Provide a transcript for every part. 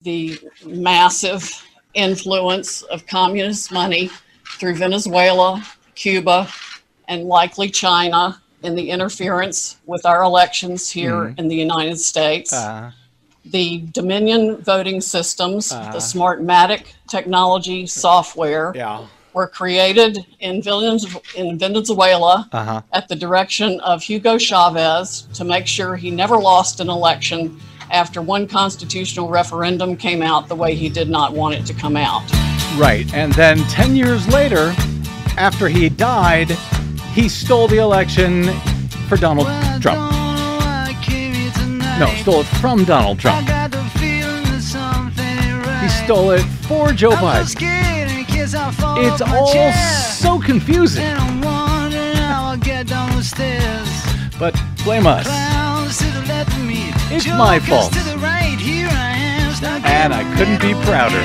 the massive influence of communist money through Venezuela, Cuba, and likely China in the interference with our elections here in the United States. The Dominion voting systems, the Smartmatic technology software, were created in Venezuela at the direction of Hugo Chavez to make sure he never lost an election after one constitutional referendum came out the way he did not want it to come out. Right. And then 10 years later, after he died, he stole the election for Donald Trump. No, stole it from Donald Trump. He stole it for Joe Biden. It's all so confusing. But blame us. It's my fault. And I couldn't be prouder.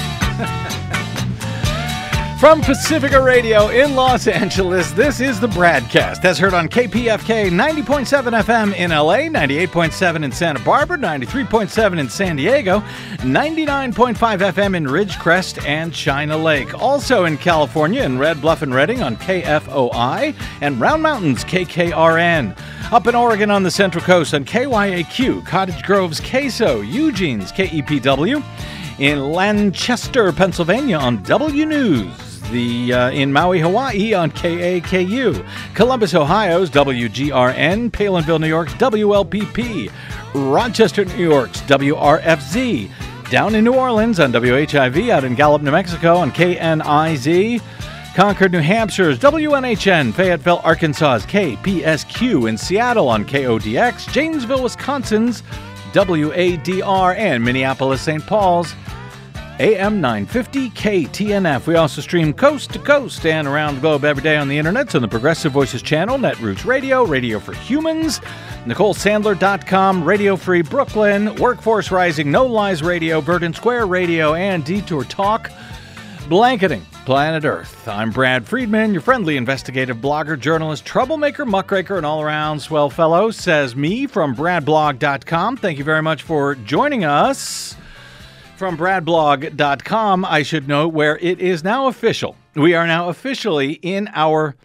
From Pacifica Radio in Los Angeles, this is the BradCast. That's heard on KPFK 90.7 FM in LA, 98.7 in Santa Barbara, 93.7 in San Diego, 99.5 FM in Ridgecrest and China Lake. Also in California in Red Bluff and Redding on KFOI and Round Mountains KKRN. Up in Oregon on the Central Coast on KYAQ, Cottage Grove's KSO, Eugene's KEPW. In Lancaster, Pennsylvania on W News. In Maui, Hawaii on KAKU. Columbus, Ohio's WGRN. Palinville, New York's WLPP. Rochester, New York's WRFZ. Down in New Orleans on WHIV. Out in Gallup, New Mexico on KNIZ. Concord, New Hampshire's WNHN. Fayetteville, Arkansas's KPSQ. In Seattle on KODX. Janesville, Wisconsin's WADR. And Minneapolis, St. Paul's AM 950 KTNF. We also stream coast to coast and around the globe every day on the internet on the Progressive Voices channel, Netroots Radio, Radio for Humans, NicoleSandler.com, Radio Free Brooklyn, Workforce Rising, No Lies Radio, Verdant Square Radio, and Detour Talk, blanketing planet Earth. I'm Brad Friedman, your friendly investigative blogger, journalist, troublemaker, muckraker, and all-around swell fellow, says me from BradBlog.com. Thank you very much for joining us. From BradBlog.com, I should note, where it is now official. We are now officially in our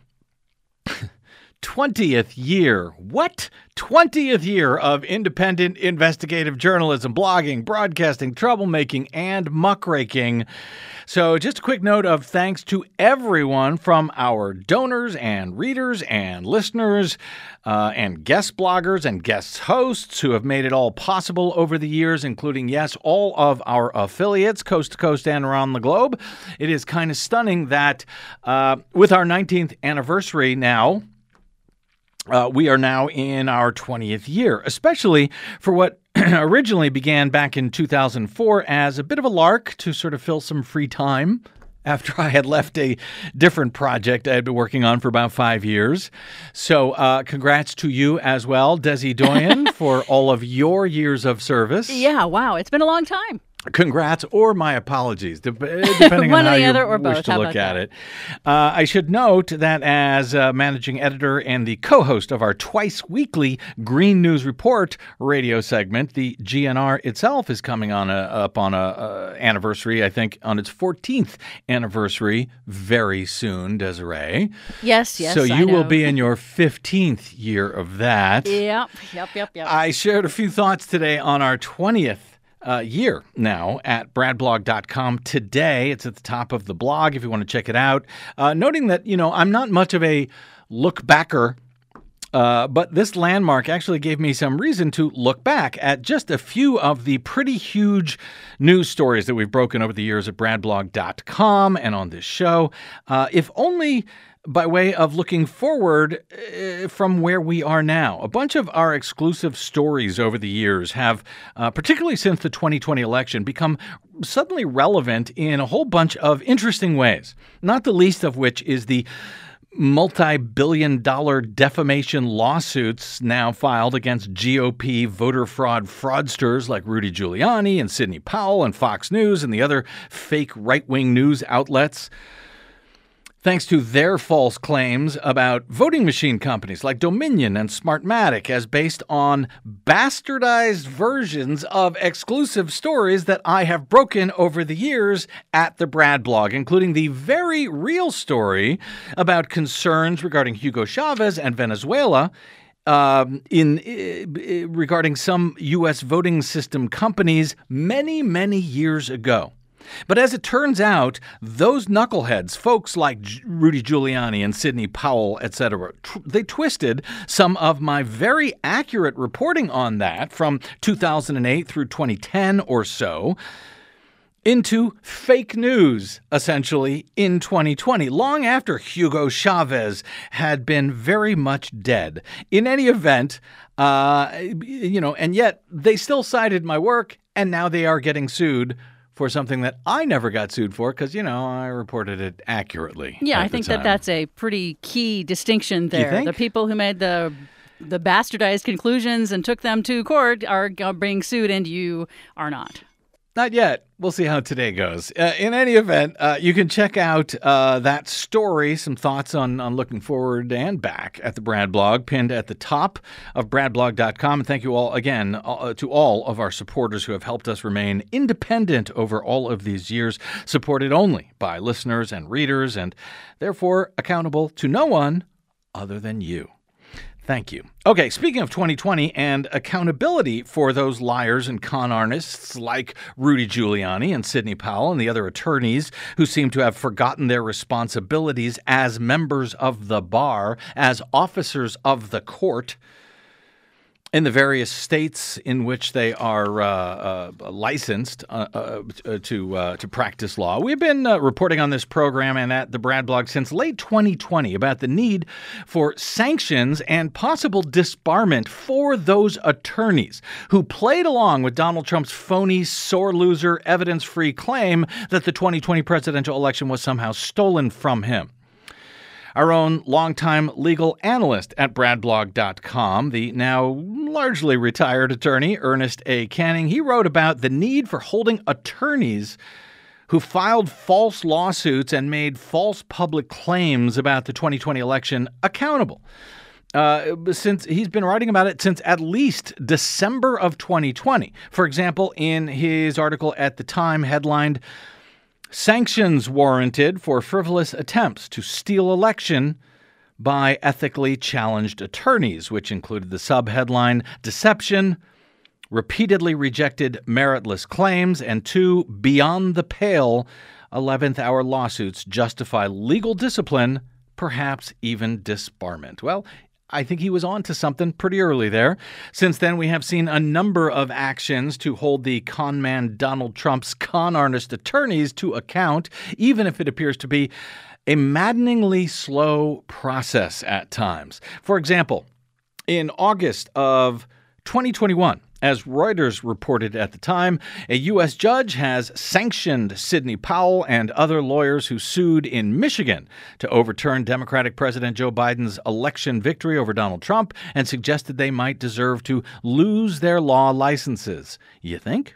20th year. What? 20th year of independent investigative journalism, blogging, broadcasting, troublemaking, and muckraking. So just a quick note of thanks to everyone from our donors and readers and listeners and guest bloggers and guest hosts who have made it all possible over the years, including, yes, all of our affiliates, coast to coast and around the globe. It is kind of stunning that with our 19th anniversary now, we are now in our 20th year, especially for what originally began back in 2004 as a bit of a lark to sort of fill some free time after I had left a different project I had been working on for about 5 years. So congrats to you as well, Desi Doyen, for all of your years of service. Yeah, wow. It's been a long time. Congrats or my apologies, depending on how you wish to look at it. I should note that as managing editor and the co-host of our twice-weekly Green News Report radio segment, the GNR itself is coming on up on a anniversary, I think, on its 14th anniversary very soon, Desiree. Yes, so you will be in your 15th year of that. Yep. I shared a few thoughts today on our 20th year now at bradblog.com today. It's at the top of the blog if you want to check it out. Noting that, I'm not much of a look backer, but this landmark actually gave me some reason to look back at just a few of the pretty huge news stories that we've broken over the years at bradblog.com and on this show. If only by way of looking forward from where we are now. A bunch of our exclusive stories over the years have, particularly since the 2020 election, become suddenly relevant in a whole bunch of interesting ways, not the least of which is the multi-billion-dollar defamation lawsuits now filed against GOP voter fraud fraudsters like Rudy Giuliani and Sidney Powell and Fox News and the other fake right-wing news outlets. thanks to their false claims about voting machine companies like Dominion and Smartmatic as based on bastardized versions of exclusive stories that I have broken over the years at the Brad blog, including the very real story about concerns regarding Hugo Chavez and Venezuela regarding some U.S. voting system companies many, many years ago. But as it turns out, those knuckleheads, folks like Rudy Giuliani and Sidney Powell, etc., they twisted some of my very accurate reporting on that from 2008 through 2010 or so into fake news, essentially, in 2020, long after Hugo Chavez had been very much dead. In any event, and yet they still cited my work, and now they are getting sued for something that I never got sued for because, I reported it accurately. Yeah, I think that's a pretty key distinction there. You think? The people who made the bastardized conclusions and took them to court are being sued, and you are not. Not yet. We'll see how today goes. In any event, you can check out that story, some thoughts on looking forward and back at the Brad blog, pinned at the top of bradblog.com. And thank you all again to all of our supporters who have helped us remain independent over all of these years, supported only by listeners and readers, and therefore accountable to no one other than you. Thank you. Okay, speaking of 2020 and accountability for those liars and con artists like Rudy Giuliani and Sidney Powell and the other attorneys who seem to have forgotten their responsibilities as members of the bar, as officers of the court, in the various states in which they are licensed to practice law. We've been reporting on this program and at the Brad blog since late 2020 about the need for sanctions and possible disbarment for those attorneys who played along with Donald Trump's phony, sore loser, evidence-free claim that the 2020 presidential election was somehow stolen from him. Our own longtime legal analyst at bradblog.com, the now largely retired attorney Ernest A. Canning, he wrote about the need for holding attorneys who filed false lawsuits and made false public claims about the 2020 election accountable. Since he's been writing about it since at least December of 2020. For example, in his article at the time headlined, "Sanctions warranted for frivolous attempts to steal election by ethically challenged attorneys," which included the subheadline, "Deception, repeatedly rejected meritless claims, and 2 beyond the pale 11th hour lawsuits justify legal discipline, perhaps even disbarment." Well, I think he was on to something pretty early there. Since then, we have seen a number of actions to hold the con man Donald Trump's con artist attorneys to account, even if it appears to be a maddeningly slow process at times. For example, in August of 2021, as Reuters reported at the time, a U.S. judge has sanctioned Sidney Powell and other lawyers who sued in Michigan to overturn Democratic President Joe Biden's election victory over Donald Trump and suggested they might deserve to lose their law licenses. You think?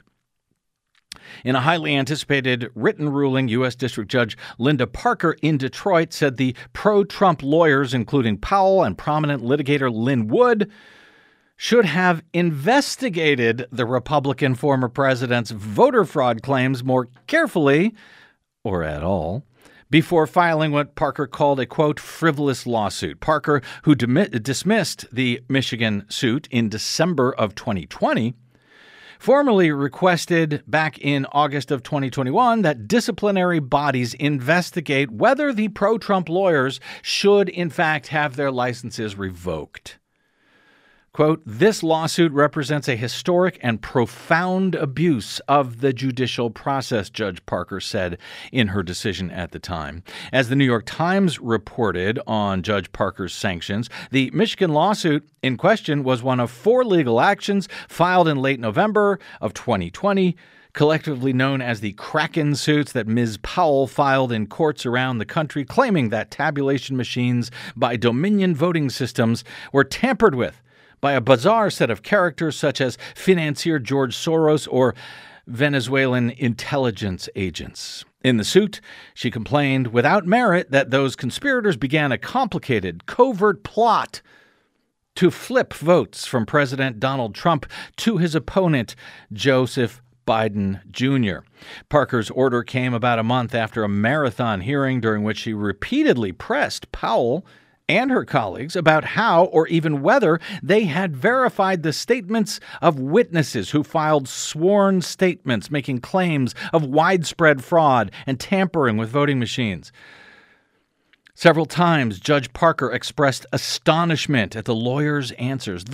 In a highly anticipated written ruling, U.S. District Judge Linda Parker in Detroit said the pro-Trump lawyers, including Powell and prominent litigator Lin Wood, should have investigated the Republican former president's voter fraud claims more carefully, or at all, before filing what Parker called a, quote, frivolous lawsuit. Parker, who dismissed the Michigan suit in December of 2020, formally requested back in August of 2021 that disciplinary bodies investigate whether the pro-Trump lawyers should, in fact, have their licenses revoked. Quote, "This lawsuit represents a historic and profound abuse of the judicial process," Judge Parker said in her decision at the time. As the New York Times reported on Judge Parker's sanctions, the Michigan lawsuit in question was one of 4 legal actions filed in late November of 2020, collectively known as the Kraken suits that Ms. Powell filed in courts around the country, claiming that tabulation machines by Dominion voting systems were tampered with by a bizarre set of characters such as financier George Soros or Venezuelan intelligence agents. In the suit, she complained without merit that those conspirators began a complicated, covert plot to flip votes from President Donald Trump to his opponent, Joseph Biden Jr. Parker's order came about a month after a marathon hearing during which she repeatedly pressed Powell and her colleagues about how or even whether they had verified the statements of witnesses who filed sworn statements making claims of widespread fraud and tampering with voting machines. Several times, Judge Parker expressed astonishment at the lawyers' answers,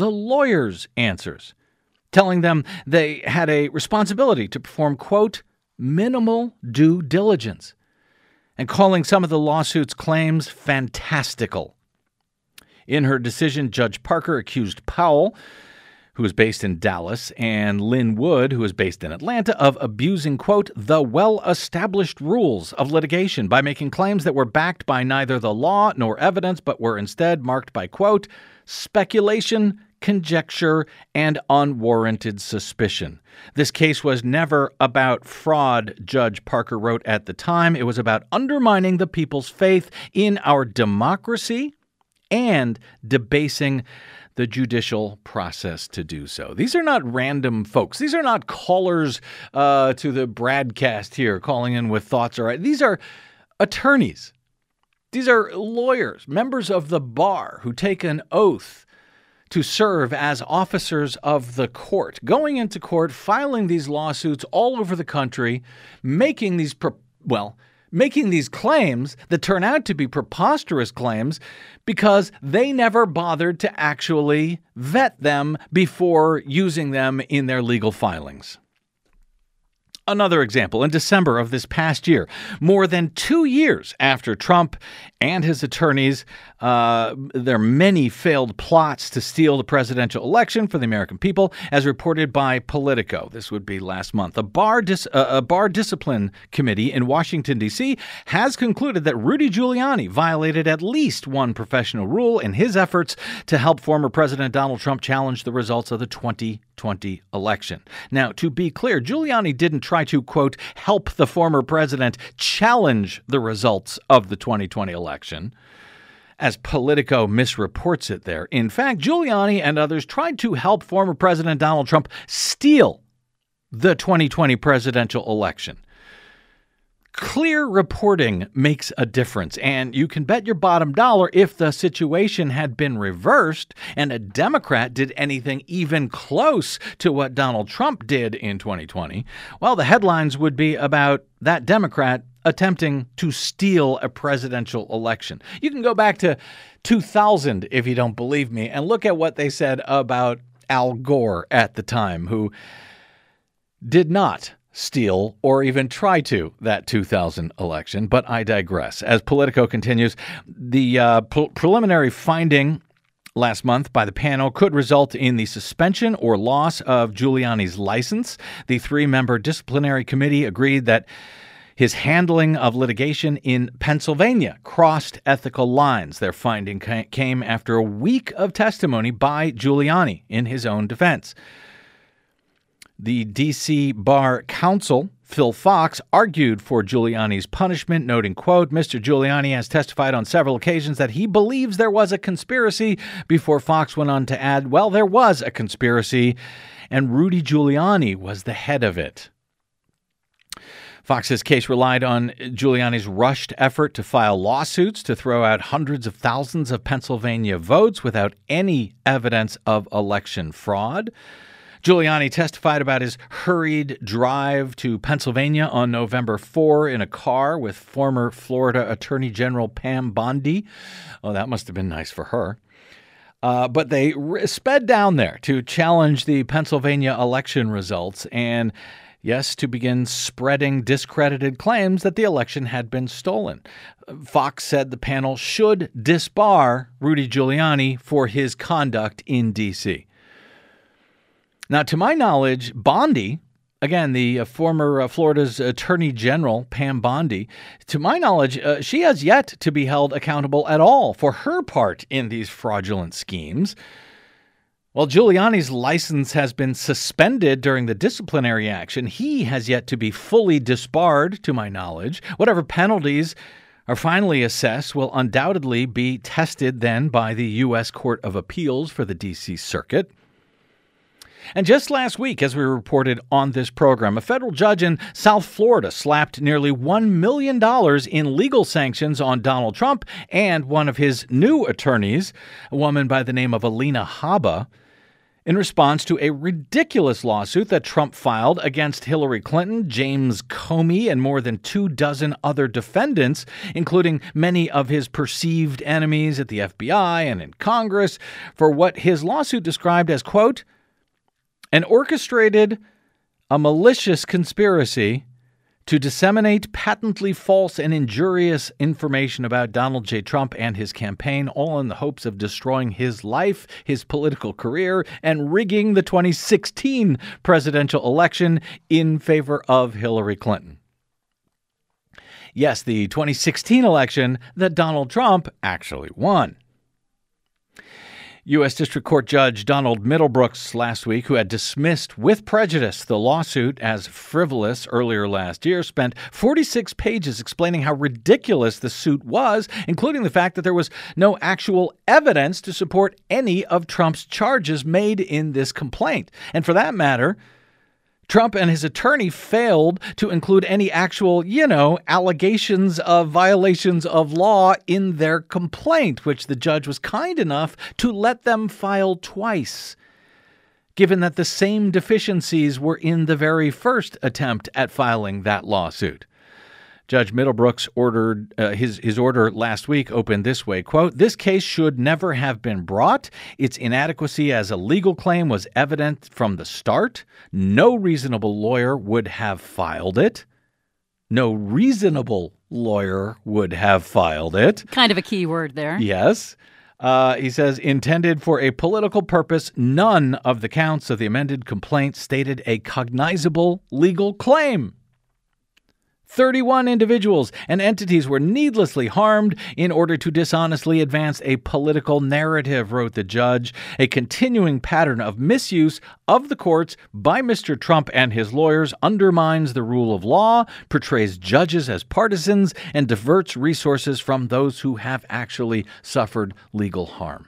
telling them they had a responsibility to perform, quote, minimal due diligence, and calling some of the lawsuit's claims fantastical. In her decision, Judge Parker accused Powell, who is based in Dallas, and Lynn Wood, who is based in Atlanta, of abusing, quote, the well-established rules of litigation by making claims that were backed by neither the law nor evidence, but were instead marked by, quote, speculation, conjecture, and unwarranted suspicion. This case was never about fraud, Judge Parker wrote at the time. It was about undermining the people's faith in our democracy and debasing the judicial process to do so. These are not random folks. These are not callers to the broadcast here calling in with thoughts. These are attorneys. These are lawyers, members of the bar who take an oath to serve as officers of the court, going into court, filing these lawsuits all over the country, making these claims that turn out to be preposterous claims because they never bothered to actually vet them before using them in their legal filings. Another example, in December of this past year, more than 2 years after Trump and his attorneys, their many failed plots to steal the presidential election for the American people, as reported by Politico. This would be last month. A bar discipline committee in Washington, D.C. has concluded that Rudy Giuliani violated at least one professional rule in his efforts to help former President Donald Trump challenge the results of the 2020 election. Now, to be clear, Giuliani didn't try to, quote, help the former president challenge the results of the 2020 election, as Politico misreports it there. In fact, Giuliani and others tried to help former President Donald Trump steal the 2020 presidential election. Clear reporting makes a difference, and you can bet your bottom dollar if the situation had been reversed and a Democrat did anything even close to what Donald Trump did in 2020, well, the headlines would be about that Democrat attempting to steal a presidential election. You can go back to 2000 if you don't believe me and look at what they said about Al Gore at the time, who did not steal or even try to that 2000 election. But I digress. As Politico continues, the preliminary finding last month by the panel could result in the suspension or loss of Giuliani's license. The 3-member disciplinary committee agreed that his handling of litigation in Pennsylvania crossed ethical lines. Their finding came after a week of testimony by Giuliani in his own defense. The D.C. Bar Counsel, Phil Fox, argued for Giuliani's punishment, noting, quote, Mr. Giuliani has testified on several occasions that he believes there was a conspiracy, before Fox went on to add, well, there was a conspiracy, and Rudy Giuliani was the head of it. Fox's case relied on Giuliani's rushed effort to file lawsuits to throw out hundreds of thousands of Pennsylvania votes without any evidence of election fraud. Giuliani testified about his hurried drive to Pennsylvania on November 4 in a car with former Florida Attorney General Pam Bondi. Oh, that must have been nice for her. But they sped down there to challenge the Pennsylvania election results and, yes, to begin spreading discredited claims that the election had been stolen. Fox said the panel should disbar Rudy Giuliani for his conduct in D.C. Now, to my knowledge, Bondi, again, the former Florida's Attorney General, Pam Bondi, to my knowledge, she has yet to be held accountable at all for her part in these fraudulent schemes. While Giuliani's license has been suspended during the disciplinary action, he has yet to be fully disbarred, to my knowledge. Whatever penalties are finally assessed will undoubtedly be tested then by the U.S. Court of Appeals for the D.C. Circuit. And just last week, as we reported on this program, a federal judge in South Florida slapped nearly $1 million in legal sanctions on Donald Trump and one of his new attorneys, a woman by the name of Alina Habba, in response to a ridiculous lawsuit that Trump filed against Hillary Clinton, James Comey, and more than 24 other defendants, including many of his perceived enemies at the FBI and in Congress, for what his lawsuit described as, quote, an orchestrated, a malicious conspiracy to disseminate patently false and injurious information about Donald J. Trump and his campaign, all in the hopes of destroying his life, his political career, and rigging the 2016 presidential election in favor of Hillary Clinton. Yes, the 2016 election that Donald Trump actually won. U.S. District Court Judge Donald Middlebrooks last week, who had dismissed with prejudice the lawsuit as frivolous earlier last year, spent 46 pages explaining how ridiculous the suit was, including the fact that there was no actual evidence to support any of Trump's charges made in this complaint. And for that matter, Trump and his attorney failed to include any actual, allegations of violations of law in their complaint, which the judge was kind enough to let them file twice, given that the same deficiencies were in the very first attempt at filing that lawsuit. Judge Middlebrooks ordered his order last week opened this way, quote, this case should never have been brought. Its inadequacy as a legal claim was evident from the start. No reasonable lawyer would have filed it. No reasonable lawyer would have filed it. Kind of a key word there. Yes. He says, intended for a political purpose, none of the counts of the amended complaint stated a cognizable legal claim. 31 individuals and entities were needlessly harmed in order to dishonestly advance a political narrative, wrote the judge. A continuing pattern of misuse of the courts by Mr. Trump and his lawyers undermines the rule of law, portrays judges as partisans, and diverts resources from those who have actually suffered legal harm.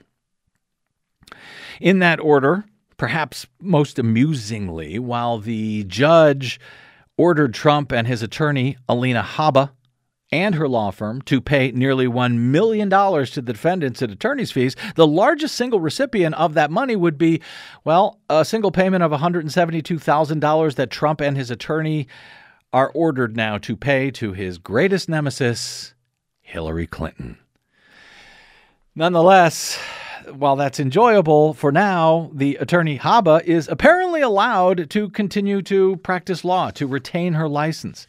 In that order, perhaps most amusingly, while the judge ordered Trump and his attorney, Alina Habba, and her law firm to pay nearly $1 million to the defendants in attorney's fees, the largest single recipient of that money would be, a single payment of $172,000 that Trump and his attorney are ordered now to pay to his greatest nemesis, Hillary Clinton. Nonetheless, while that's enjoyable for now, the attorney Habba is apparently allowed to continue to practice law, to retain her license.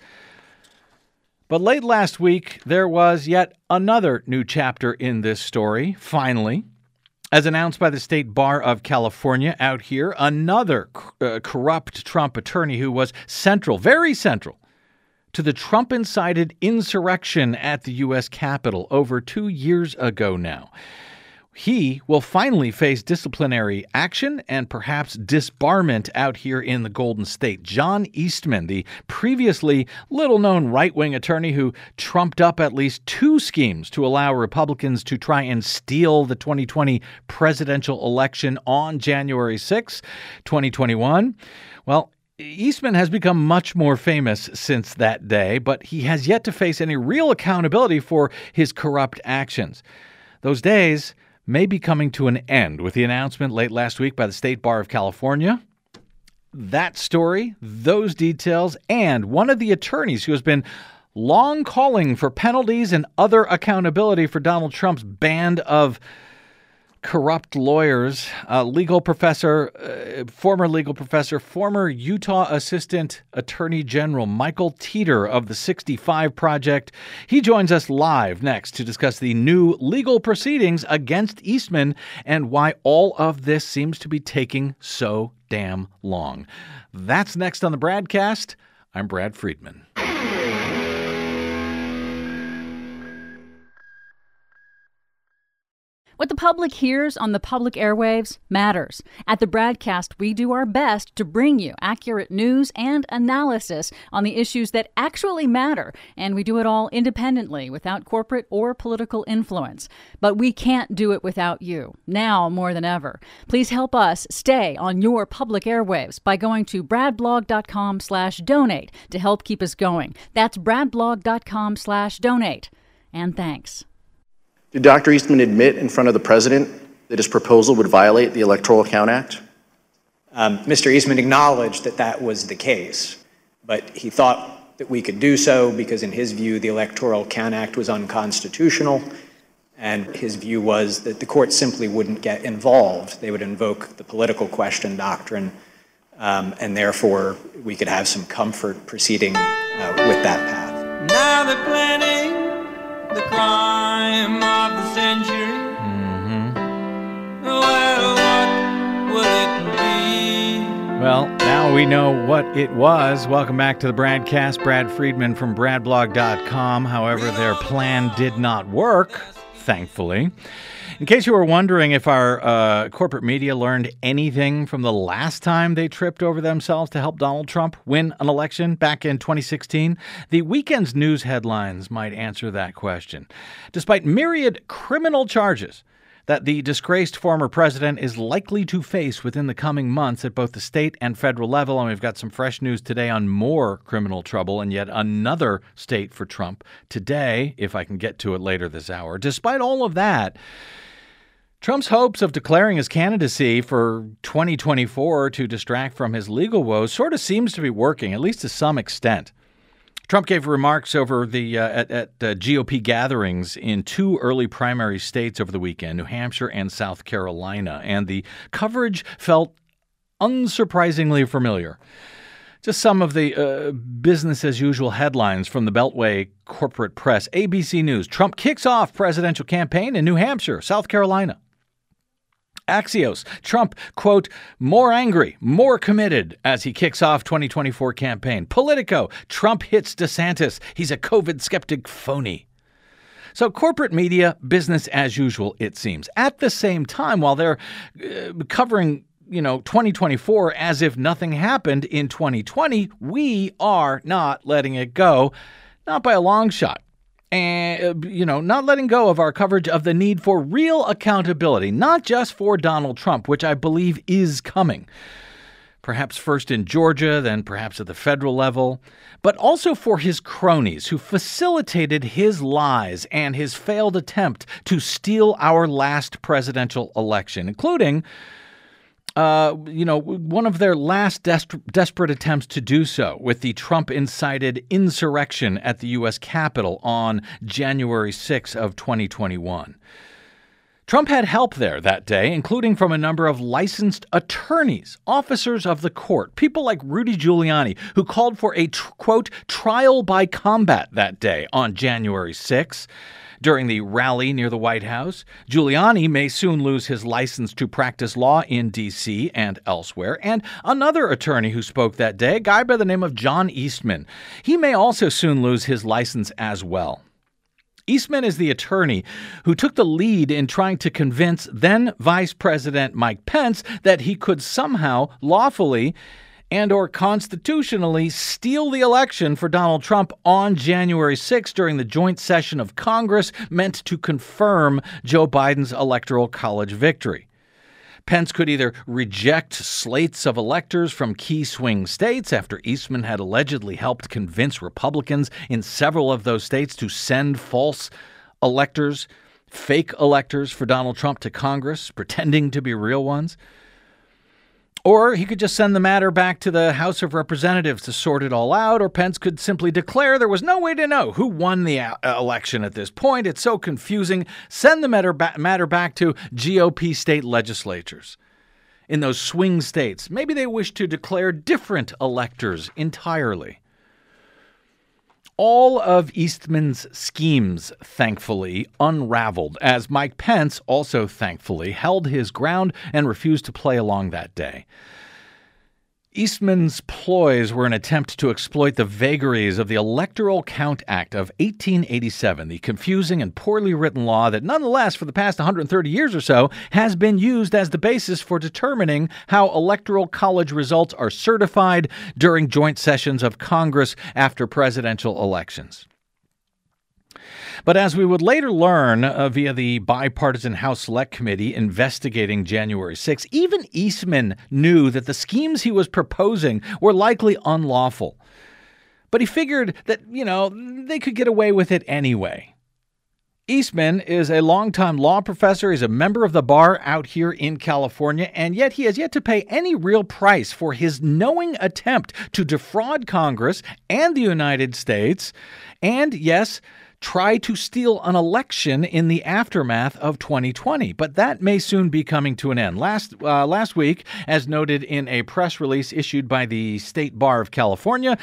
But late last week, there was yet another new chapter in this story, finally. As announced by the State Bar of California out here, another corrupt Trump attorney who was central, very central, to the Trump-incited insurrection at the U.S. Capitol over 2 years ago now. He will finally face disciplinary action and perhaps disbarment out here in the Golden State. John Eastman, the previously little-known right-wing attorney who trumped up at least 2 schemes to allow Republicans to try and steal the 2020 presidential election on January 6, 2021. Eastman has become much more famous since that day, but he has yet to face any real accountability for his corrupt actions. Those days may be coming to an end with the announcement late last week by the State Bar of California. That story, those details, and one of the attorneys who has been long calling for penalties and other accountability for Donald Trump's band of corrupt lawyers, former legal professor, former Utah Assistant Attorney General Michael Teeter of the 65 Project. He joins us live next to discuss the new legal proceedings against Eastman and why all of this seems to be taking so damn long. That's next on the Bradcast. I'm Brad Friedman. What the public hears on the public airwaves matters. At the Bradcast, we do our best to bring you accurate news and analysis on the issues that actually matter, and we do it all independently without corporate or political influence. But we can't do it without you, now more than ever. Please help us stay on your public airwaves by going to bradblog.com/donate to help keep us going. That's bradblog.com/donate. And thanks. Did Dr. Eastman admit in front of the president that his proposal would violate the Electoral Count Act? Mr. Eastman acknowledged that that was the case, but he thought that we could do so because in his view the Electoral Count Act was unconstitutional, and his view was that the court simply wouldn't get involved. They would invoke the political question doctrine, and therefore we could have some comfort proceeding with that path. Now they're planning the crime of the century. Well, what will it be? Well, now we know what it was. Welcome back to the Bradcast. Brad Friedman from bradblog.com. However, their plan did not work, thankfully. In case you were wondering if our corporate media learned anything from the last time they tripped over themselves to help Donald Trump win an election back in 2016, the weekend's news headlines might answer that question. Despite myriad criminal charges that the disgraced former president is likely to face within the coming months at both the state and federal level, and we've got some fresh news today on more criminal trouble in yet another state for Trump today, if I can get to it later this hour. Despite all of that, Trump's hopes of declaring his candidacy for 2024 to distract from his legal woes sort of seems to be working, at least to some extent. Trump gave remarks over the at GOP gatherings in two early primary states over the weekend, New Hampshire and South Carolina, and the coverage felt unsurprisingly familiar. Just some of the business-as-usual headlines from the Beltway corporate press. ABC News, Trump kicks off presidential campaign in New Hampshire, South Carolina. Axios, Trump, quote, more angry, more committed as he kicks off 2024 campaign. Politico, Trump hits DeSantis. He's a COVID skeptic phony. So corporate media, business as usual, it seems. At the same time, while they're covering 2024 as if nothing happened in 2020, we are not letting it go, not by a long shot. And, not letting go of our coverage of the need for real accountability, not just for Donald Trump, which I believe is coming. Perhaps first in Georgia, then perhaps at the federal level, but also for his cronies who facilitated his lies and his failed attempt to steal our last presidential election, including one of their last desperate attempts to do so with the Trump-incited insurrection at the U.S. Capitol on January 6 of 2021. Trump had help there that day, including from a number of licensed attorneys, officers of the court, people like Rudy Giuliani, who called for a, quote, trial by combat that day on January 6. During the rally near the White House. Giuliani may soon lose his license to practice law in D.C. and elsewhere. And another attorney who spoke that day, a guy by the name of John Eastman, he may also soon lose his license as well. Eastman is the attorney who took the lead in trying to convince then Vice President Mike Pence that he could somehow lawfully and or constitutionally steal the election for Donald Trump on January 6 during the joint session of Congress meant to confirm Joe Biden's Electoral College victory. Pence could either reject slates of electors from key swing states after Eastman had allegedly helped convince Republicans in several of those states to send false electors, fake electors for Donald Trump to Congress, pretending to be real ones. Or he could just send the matter back to the House of Representatives to sort it all out, or Pence could simply declare there was no way to know who won the election at this point. It's so confusing. Send the matter back to GOP state legislatures. In those swing states, maybe they wish to declare different electors entirely. All of Eastman's schemes, thankfully, unraveled, as Mike Pence also thankfully held his ground and refused to play along that day. Eastman's ploys were an attempt to exploit the vagaries of the Electoral Count Act of 1887, the confusing and poorly written law that nonetheless, for the past 130 years or so, has been used as the basis for determining how Electoral College results are certified during joint sessions of Congress after presidential elections. But as we would later learn via the bipartisan House Select Committee investigating January 6, even Eastman knew that the schemes he was proposing were likely unlawful. But he figured that, they could get away with it anyway. Eastman is a longtime law professor. He's a member of the bar out here in California, and yet he has yet to pay any real price for his knowing attempt to defraud Congress and the United States, and, yes, try to steal an election in the aftermath of 2020. But that may soon be coming to an end. Last week, as noted in a press release issued by the State Bar of California,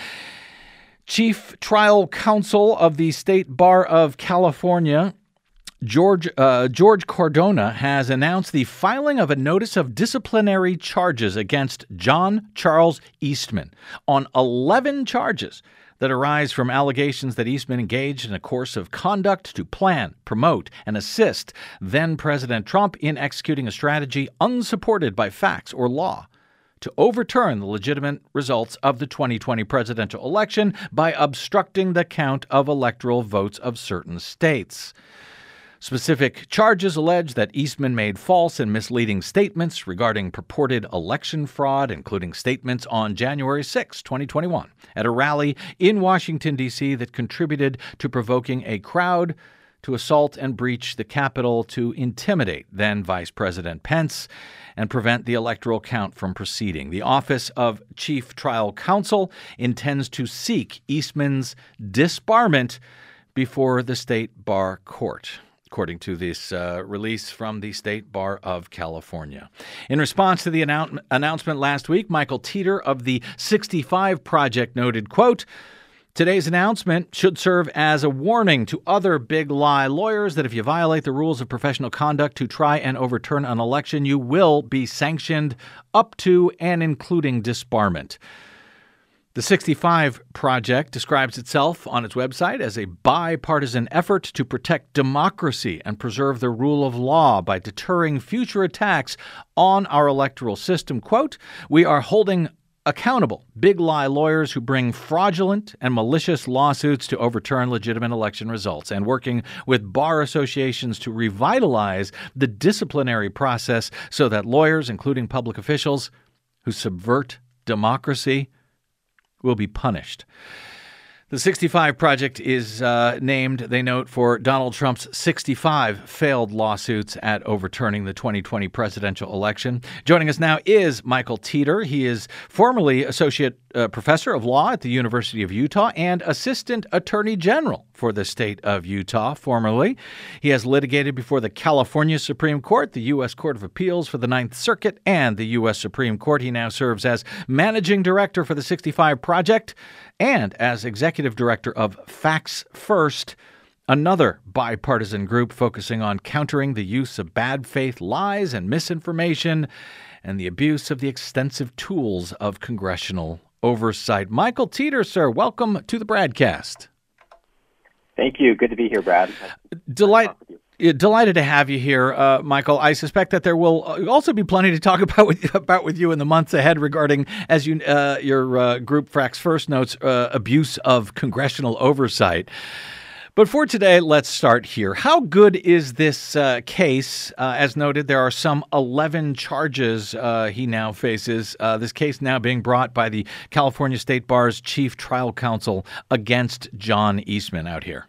Chief Trial Counsel of the State Bar of California, George Cardona, has announced the filing of a notice of disciplinary charges against John Charles Eastman on 11 charges that arise from allegations that Eastman engaged in a course of conduct to plan, promote, and assist then-President Trump in executing a strategy unsupported by facts or law to overturn the legitimate results of the 2020 presidential election by obstructing the count of electoral votes of certain states. Specific charges allege that Eastman made false and misleading statements regarding purported election fraud, including statements on January 6, 2021, at a rally in Washington, D.C. that contributed to provoking a crowd to assault and breach the Capitol to intimidate then Vice President Pence and prevent the electoral count from proceeding. The Office of Chief Trial Counsel intends to seek Eastman's disbarment before the State Bar Court, according to this release from the State Bar of California. In response to the announcement last week, Michael Teeter of the 65 Project noted, quote, "Today's announcement should serve as a warning to other big lie lawyers that if you violate the rules of professional conduct to try and overturn an election, you will be sanctioned up to and including disbarment." The 65 Project describes itself on its website as a bipartisan effort to protect democracy and preserve the rule of law by deterring future attacks on our electoral system. Quote, "We are holding accountable big lie lawyers who bring fraudulent and malicious lawsuits to overturn legitimate election results and working with bar associations to revitalize the disciplinary process so that lawyers, including public officials who subvert democracy, will be punished." The 65 Project is named, they note, for Donald Trump's 65 failed lawsuits at overturning the 2020 presidential election. Joining us now is Michael Teeter. He is formerly Associate Professor of Law at the University of Utah and Assistant Attorney General for the state of Utah, formerly. He has litigated before the California Supreme Court, the U.S. Court of Appeals for the Ninth Circuit, and the U.S. Supreme Court. He now serves as Managing Director for the 65 Project and as Executive Director of Facts First, another bipartisan group focusing on countering the use of bad faith lies and misinformation and the abuse of the extensive tools of congressional oversight. Michael Teeter, sir, welcome to the Bradcast. Thank you. Good to be here, Brad. Delighted to have you here, Michael. I suspect that there will also be plenty to talk about with you in the months ahead regarding, as your group Facts First notes, abuse of congressional oversight. But for today, let's start here. How good is this case? As noted, there are some 11 charges he now faces. This case now being brought by the California State Bar's Chief Trial Counsel against John Eastman out here.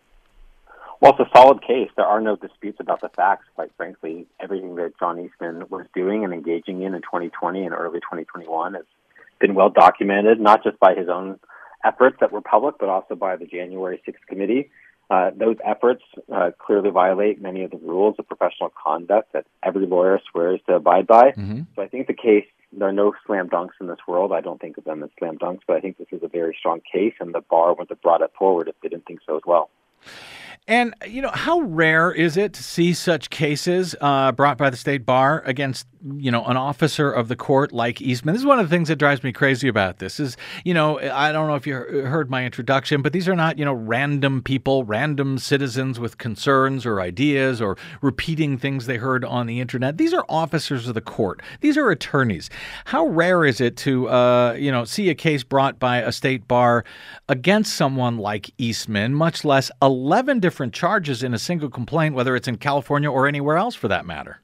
Well, it's a solid case. There are no disputes about the facts, quite frankly. Everything that John Eastman was doing and engaging in 2020 and early 2021 has been well documented, not just by his own efforts that were public, but also by the January 6th committee. Those efforts clearly violate many of the rules of professional conduct that every lawyer swears to abide by. Mm-hmm. So I think the case, there are no slam dunks in this world. I don't think of them as slam dunks, but I think this is a very strong case, and the bar wouldn't have brought it forward if they didn't think so as well. And, how rare is it to see such cases brought by the state bar against, an officer of the court like Eastman? This is one of the things that drives me crazy about this is, I don't know if you heard my introduction, but these are not, random people, random citizens with concerns or ideas or repeating things they heard on the internet. These are officers of the court. These are attorneys. How rare is it to, see a case brought by a state bar against someone like Eastman, much less 11 different charges in a single complaint, whether it's in California or anywhere else for that matter?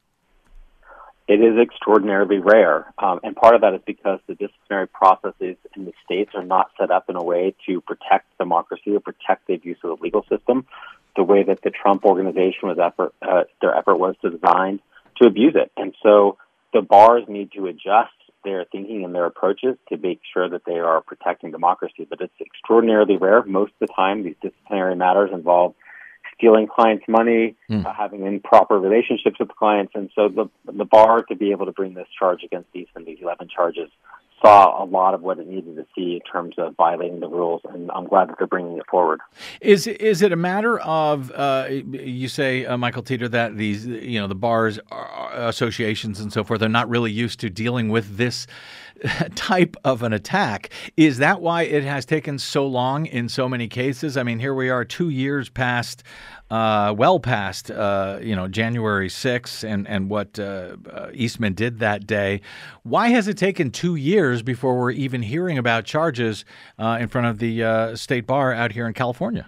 It is extraordinarily rare, and part of that is because the disciplinary processes in the states are not set up in a way to protect democracy or protect the abuse of the legal system the way that the Trump organization their effort was designed to abuse it. And so the bars need to adjust their thinking and their approaches to make sure that they are protecting democracy. But it's extraordinarily rare. Most of the time, these disciplinary matters involve stealing clients' money, having improper relationships with clients. And so the bar to be able to bring this charge against Eastman, these 11 charges, saw a lot of what it needed to see in terms of violating the rules, and I'm glad that they're bringing it forward. Is it a matter of, you say, Michael Teeter, that these, the bars, associations and so forth are not really used to dealing with this type of an attack? Is that why it has taken so long in so many cases? I mean, here we are 2 years past, well past, January 6th and what Eastman did that day. Why has it taken 2 years before we're even hearing about charges in front of the state bar out here in California?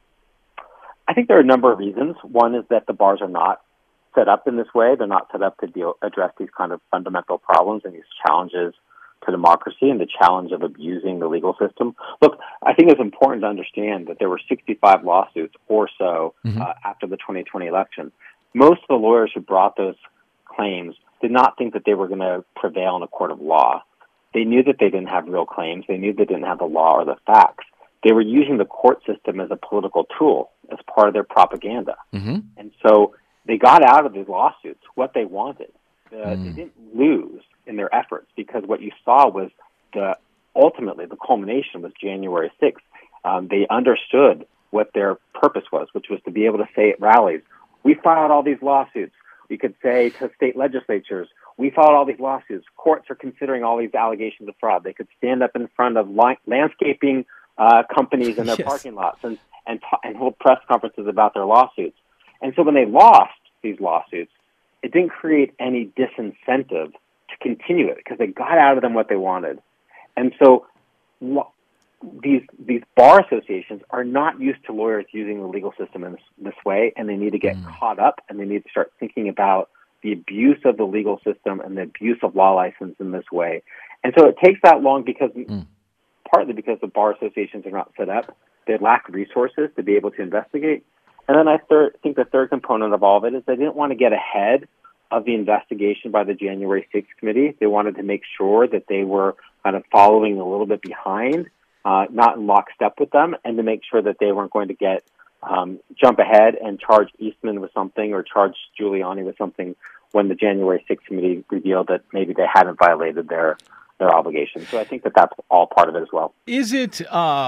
I think there are a number of reasons. One is that the bars are not set up in this way. They're not set up to address these kind of fundamental problems and these challenges to democracy and the challenge of abusing the legal system. Look, I think it's important to understand that there were 65 lawsuits or so after the 2020 election. Most of the lawyers who brought those claims did not think that they were going to prevail in a court of law. They knew that they didn't have real claims. They knew they didn't have the law or the facts. They were using the court system as a political tool, as part of their propaganda. And so they got out of these lawsuits what they wanted. They didn't lose in their efforts, because what you saw was ultimately the culmination was January 6th. They understood what their purpose was, which was to be able to say at rallies, we filed all these lawsuits. We could say to state legislatures, we filed all these lawsuits. Courts are considering all these allegations of fraud. They could stand up in front of landscaping companies in their parking lots and hold press conferences about their lawsuits. And so when they lost these lawsuits, it didn't create any disincentive to continue it, because they got out of them what they wanted. And so these bar associations are not used to lawyers using the legal system in this way, and they need to get caught up, and they need to start thinking about the abuse of the legal system and the abuse of law license in this way. And so it takes that long because partly because the bar associations are not set up. They lack resources to be able to investigate. And then I think the third component of all of it is they didn't want to get ahead of the investigation by the January 6th committee. They wanted to make sure that they were kind of following a little bit behind, not in lockstep with them, and to make sure that they weren't going to jump ahead and charge Eastman with something or charge Giuliani with something when the January 6th committee revealed that maybe they hadn't violated their obligations. So I think that that's all part of it as well. Is it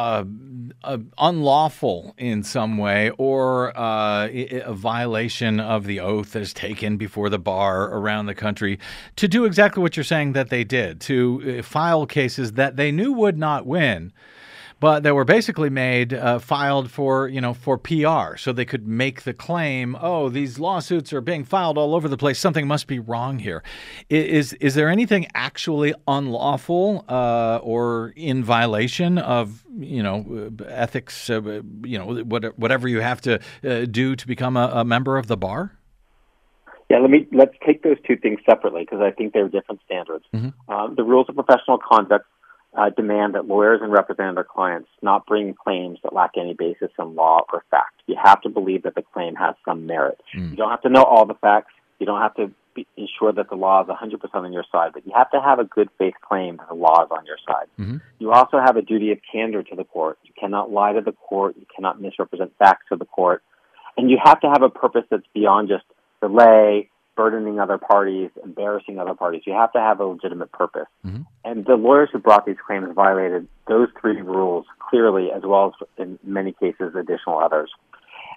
unlawful in some way, or a violation of the oath that is taken before the bar around the country to do exactly what you're saying that they did, to file cases that they knew would not win, but that were basically filed for PR, so they could make the claim, oh, these lawsuits are being filed all over the place, something must be wrong here. Is there anything actually unlawful or in violation of ethics, whatever you have to do to become a member of the bar? Yeah, let's take those two things separately, because I think they're different standards. The rules of professional conduct demand that lawyers and represent their clients not bring claims that lack any basis in law or fact. You have to believe that the claim has some merit. You don't have to know all the facts. You don't have to ensure that the law is 100% on your side, but you have to have a good faith claim that the law is on your side. You also have a duty of candor to the court. You cannot lie to the court. You cannot misrepresent facts to the court. And you have to have a purpose that's beyond just delay, burdening other parties, embarrassing other parties. You have to have a legitimate purpose. And the lawyers who brought these claims violated those three rules clearly, as well as in many cases additional others.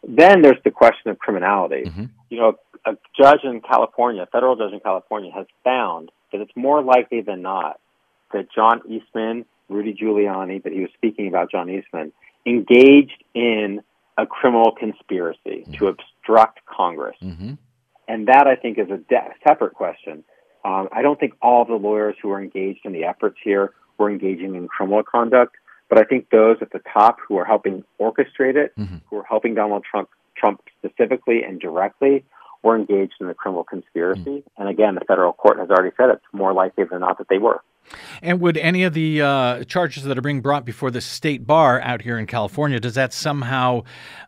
Then there's the question of criminality. Mm-hmm. You know, a judge in California, a federal judge in California, has found that it's more likely than not that John Eastman, Rudy Giuliani, but he was speaking about John Eastman, engaged in a criminal conspiracy to obstruct Congress. Mm-hmm. And that, I think, is a separate question. I don't think all of the lawyers who are engaged in the efforts here were engaging in criminal conduct, but I think those at the top who are helping orchestrate it, who are helping Donald Trump specifically and directly, were engaged in the criminal conspiracy. And again, the federal court has already said it's more likely than not that they were. And would any of the charges that are being brought before the state bar out here in California, does that somehow,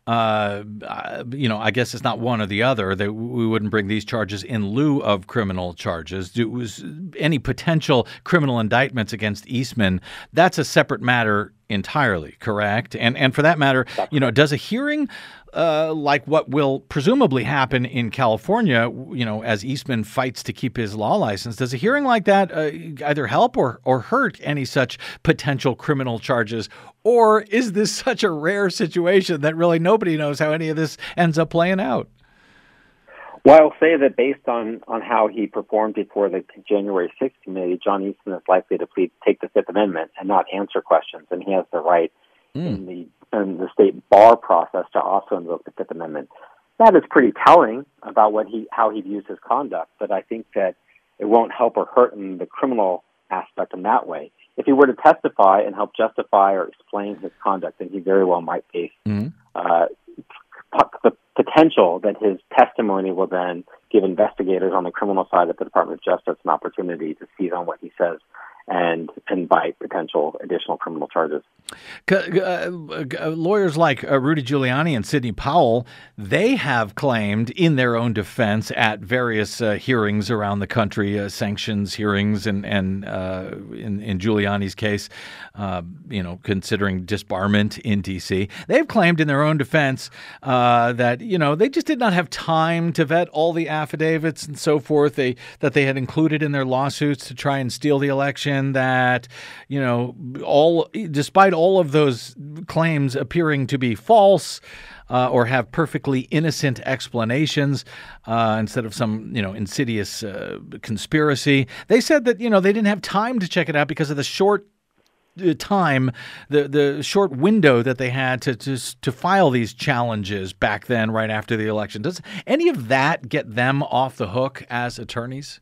I guess it's not one or the other, that we wouldn't bring these charges in lieu of criminal charges? Was any potential criminal indictments against Eastman, that's a separate matter entirely, correct? And for that matter, does a hearing like what will presumably happen in California, as Eastman fights to keep his law license, does a hearing like that either help or hurt any such potential criminal charges? Or is this such a rare situation that really nobody knows how any of this ends up playing out? Well, I'll say that based on how he performed before the January 6th committee, John Eastman is likely to take the Fifth Amendment and not answer questions, and he has the right in the state bar process to also invoke the Fifth Amendment. That is pretty telling about how he views his conduct, but I think that it won't help or hurt in the criminal aspect in that way. If he were to testify and help justify or explain his conduct, then he very well might face the potential that his testimony will then give investigators on the criminal side of the Department of Justice an opportunity to seize on what he says and invite potential additional criminal charges. Lawyers like Rudy Giuliani and Sidney Powell, they have claimed in their own defense at various hearings around the country, sanctions hearings, and in Giuliani's case, considering disbarment in D.C., they've claimed in their own defense that, they just did not have time to vet all the affidavits and so forth that they had included in their lawsuits to try and steal the election, that, despite all of those claims appearing to be false or have perfectly innocent explanations instead of some, insidious conspiracy, they said that, they didn't have time to check it out because of the short time, the short window that they had to file these challenges back then, right after the election. Does any of that get them off the hook as attorneys?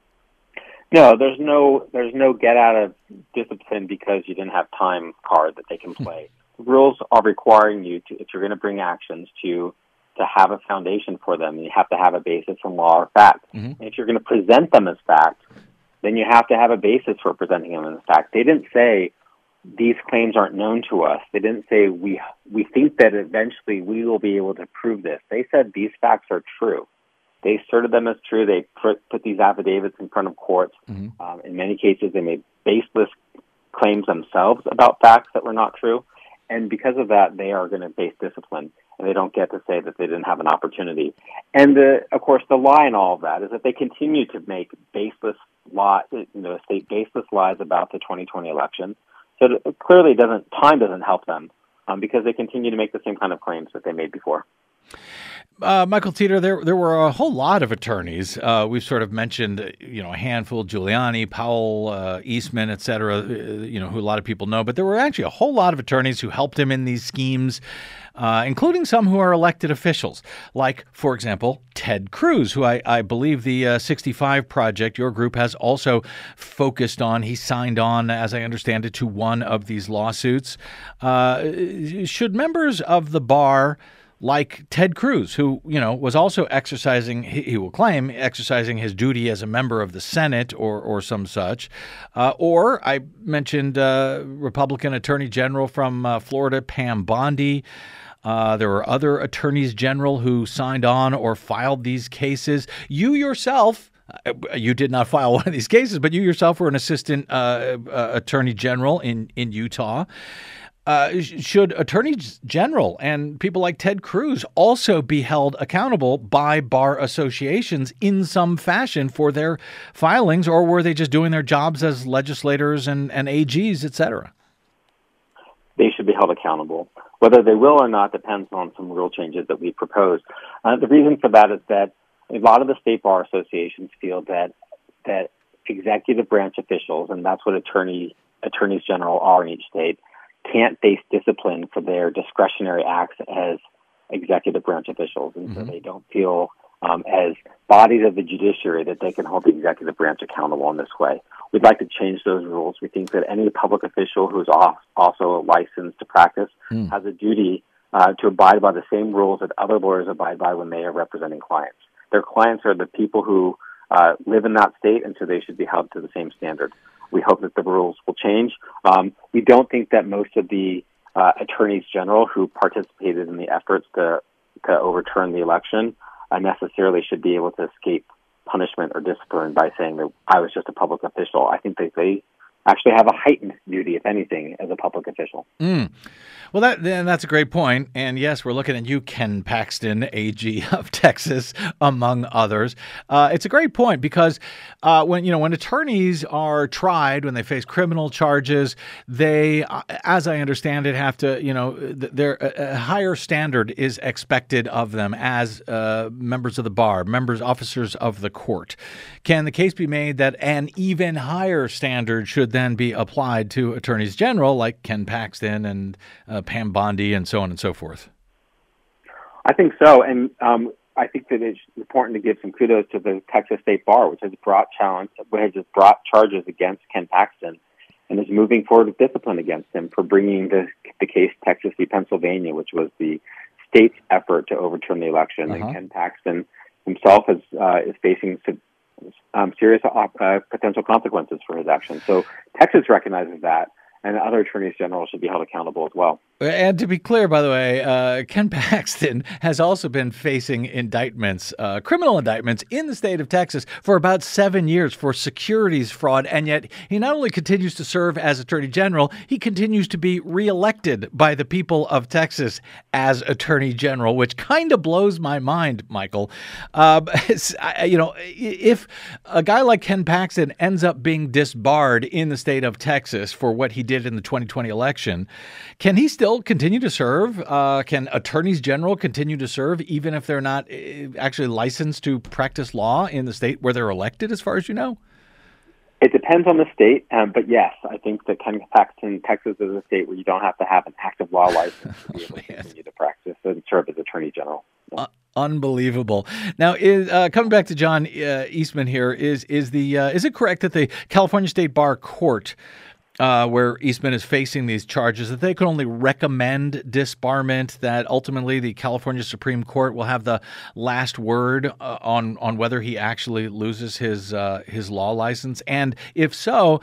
No, there's no get out of discipline because you didn't have time card that they can play. The rules are requiring you to, if you're going to bring actions, to have a foundation for them. You have to have a basis in law or fact. And if you're going to present them as fact, then you have to have a basis for presenting them as fact. They didn't say these claims aren't known to us. They didn't say we think that eventually we will be able to prove this. They said these facts are true. They asserted them as true. They put these affidavits in front of courts. In many cases, they made baseless claims themselves about facts that were not true. And because of that, they are going to face discipline, and they don't get to say that they didn't have an opportunity. And of course, the lie in all of that is that they continue to make baseless state baseless lies about the 2020 election. So clearly, time doesn't help them because they continue to make the same kind of claims that they made before. Michael Teeter, there were a whole lot of attorneys. We've sort of mentioned, a handful: Giuliani, Powell, Eastman, et cetera, who a lot of people know. But there were actually a whole lot of attorneys who helped him in these schemes, including some who are elected officials, like, for example, Ted Cruz, who I believe the 65 Project, your group, has also focused on. He signed on, as I understand it, to one of these lawsuits. Should members of the bar, like Ted Cruz, who, was also exercising, he will claim, exercising his duty as a member of the Senate or some such. Or I mentioned Republican Attorney General from Florida, Pam Bondi. There were other attorneys general who signed on or filed these cases. You yourself, you did not file one of these cases, but you yourself were an assistant attorney general in Utah. Should attorneys general and people like Ted Cruz also be held accountable by bar associations in some fashion for their filings, or were they just doing their jobs as legislators and AGs, et cetera? They should be held accountable. Whether they will or not depends on some rule changes that we propose. The reason for that is that a lot of the state bar associations feel that executive branch officials, and that's what attorneys general are in each state, can't face discipline for their discretionary acts as executive branch officials, and so they don't feel as bodies of the judiciary that they can hold the executive branch accountable in this way. We'd like to change those rules. We think that any public official who's also licensed to practice has a duty to abide by the same rules that other lawyers abide by when they are representing clients. Their clients are the people who live in that state, and so they should be held to the same standard. We hope that the rules will change. We don't think that most of the attorneys general who participated in the efforts to overturn the election necessarily should be able to escape punishment or discipline by saying that I was just a public official. I think that they actually have a heightened duty, if anything, as a public official. Well, that's a great point. And yes, we're looking at you, Ken Paxton, AG of Texas, among others. It's a great point because when attorneys are tried, when they face criminal charges, they, as I understand it, have to, a higher standard is expected of them as members of the bar, officers of the court. Can the case be made that an even higher standard should then be applied to attorneys general like Ken Paxton and Pam Bondi and so on and so forth? I think so, and I think that it's important to give some kudos to the Texas State Bar, which has brought charges against Ken Paxton and is moving forward with discipline against him for bringing the case Texas v. Pennsylvania, which was the state's effort to overturn the election. And Ken Paxton himself is facing serious potential consequences for his actions. So Texas recognizes that, and other attorneys general should be held accountable as well. And to be clear, by the way, Ken Paxton has also been facing indictments, criminal indictments in the state of Texas for about 7 years for securities fraud. And yet he not only continues to serve as Attorney General, he continues to be reelected by the people of Texas as Attorney General, which kind of blows my mind, Michael. If a guy like Ken Paxton ends up being disbarred in the state of Texas for what he did in the 2020 election, can he still continue to serve? Can attorneys general continue to serve even if they're not actually licensed to practice law in the state where they're elected, as far as you know? It depends on the state, but yes, I think that Ken Paxton, Texas is a state where you don't have to have an active law license to be able to continue to practice and serve as attorney general. Yeah. Unbelievable. Now, coming back to John Eastman here, is it correct that the California State Bar Court, where Eastman is facing these charges, that they can only recommend disbarment, that ultimately the California Supreme Court will have the last word on whether he actually loses his law license? And if so,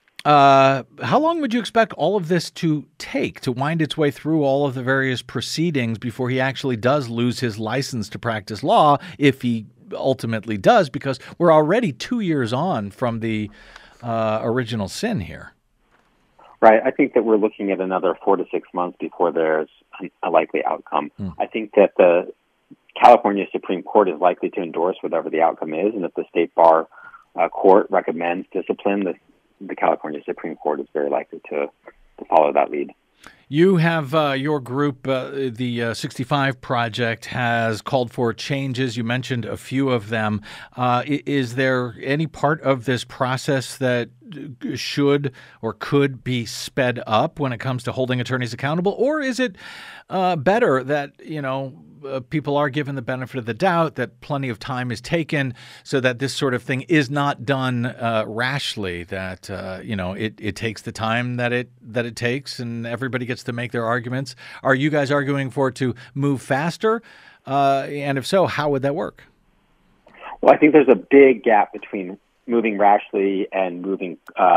how long would you expect all of this to take, to wind its way through all of the various proceedings before he actually does lose his license to practice law, if he ultimately does? Because we're already 2 years on from the original sin here. Right. I think that we're looking at another 4 to 6 months before there's a likely outcome. I think that the California Supreme Court is likely to endorse whatever the outcome is, and if the State Bar Court recommends discipline, the California Supreme Court is very likely to follow that lead. You have your group, the 65 Project, has called for changes. You mentioned a few of them. Is there any part of this process that should or could be sped up when it comes to holding attorneys accountable? Or is it better that, people are given the benefit of the doubt, that plenty of time is taken so that this sort of thing is not done rashly, that, it takes the time that it takes and everybody gets to make their arguments? Are you guys arguing for it to move faster? And if so, how would that work? Well, I think there's a big gap between moving rashly and moving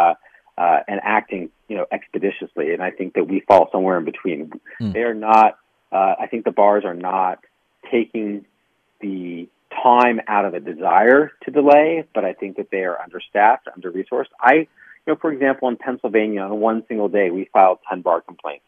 and acting, expeditiously. And I think that we fall somewhere in between. They are not. I think the bars are not taking the time out of a desire to delay, but I think that they are understaffed, under-resourced. For example, in Pennsylvania, on one single day, we filed 10 bar complaints.